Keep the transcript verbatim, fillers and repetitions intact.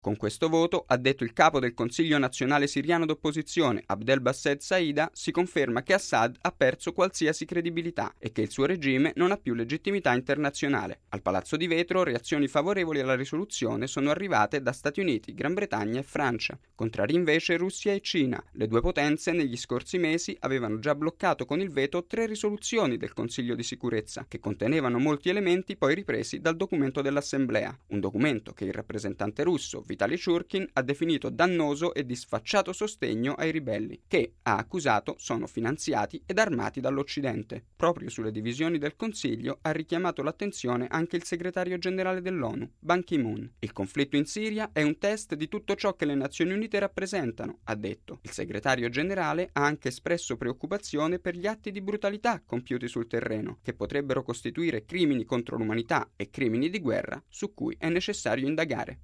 Con questo voto, ha detto il capo del Consiglio nazionale siriano d'opposizione, Abdelbassed Saida, si conferma che Assad ha perso qualsiasi credibilità e che il suo regime non ha più legittimità internazionale. Al Palazzo di Vetro, reazioni favorevoli alla risoluzione sono arrivate da Stati Uniti, Gran Bretagna e Francia. Contrari invece Russia e Cina. Le due potenze negli scorsi mesi avevano già bloccato con il veto tre risoluzioni del Consiglio di sicurezza, che contenevano molti elementi poi ripresi dal documento dell'Assemblea, un documento che il rappresentante russo Vitali Churkin ha definito dannoso e di sfacciato sostegno ai ribelli, che, ha accusato, sono finanziati ed armati dall'Occidente. Proprio sulle divisioni del Consiglio ha richiamato l'attenzione anche il segretario generale dell'ONU, Ban Ki-moon. Il conflitto in Siria è un test di tutto ciò che le Nazioni Unite rappresentano, ha detto. Il segretario generale ha anche espresso preoccupazione per gli atti di brutalità compiuti sul terreno, che potrebbero costituire crimini contro l'umanità e crimini di guerra su cui è necessario indagare.